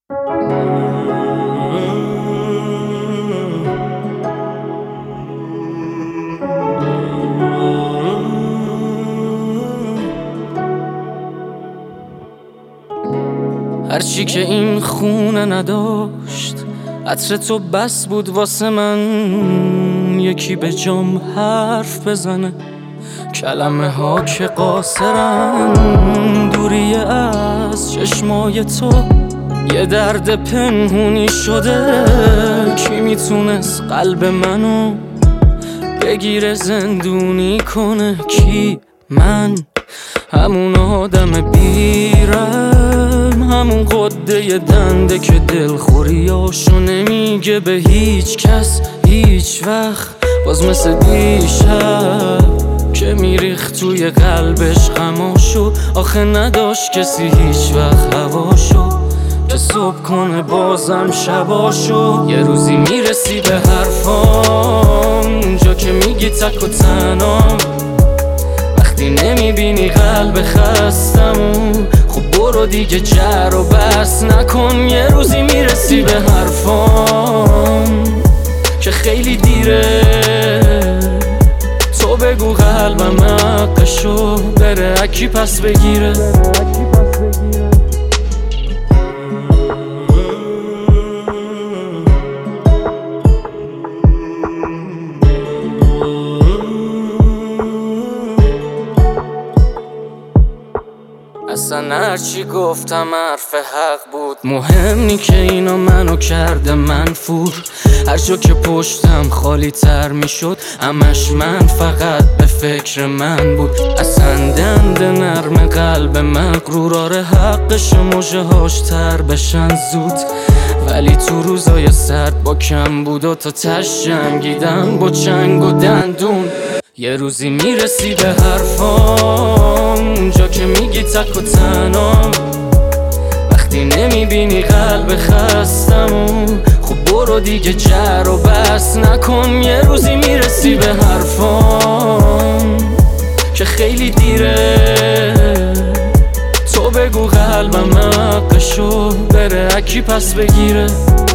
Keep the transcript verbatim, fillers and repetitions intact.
هرچی که این خونه نداشت عطر تو بس بود واسه من، یکی به جام حرف بزنه کلمه ها که قاصرن. دوری از چشمای تو یه درد پنهونی شده، کی میتونست قلب منو بگیره زندونی کنه؟ کی؟ من همون آدم بیرم، همون قده دنده که دلخوریاشو نمیگه به هیچ کس هیچ وقت، باز مثل دیشب که میریخت توی قلبش غماشو. آخه نداشت کسی هیچ وقت هواشو که صبح کنه بازم شباشو. یه روزی میرسی به حرفام اونجا که میگی تک و تنام، وقتی نمیبینی قلب خستمو خب برو دیگه جر و بس نکن. یه روزی میرسی به حرفام که خیلی دیره، تو بگو قلبم حقشو بره اکی پس بگیره. اصلا هرچی گفتم حرف حق بود، مهم نی که اینا منو کرده منفور. هر جا که پشتم خالی تر میشد همش من فقط به فکر من بود. اصلا دند نرم قلب مغرور آره حقش موجه هاش تر بشن زود، ولی تو روزای سرد با کم بود و تا تش جنگیدم با چنگ و دندون. یه روزی میرسی به حرفام اونجا که میگی تک و تنام، وقتی نمیبینی قلب خستمو خب برو دیگه جر و بس نکن. یه روزی میرسی به حرفام که خیلی دیره، تو بگو قلبم حقشو بره اکی پس بگیره.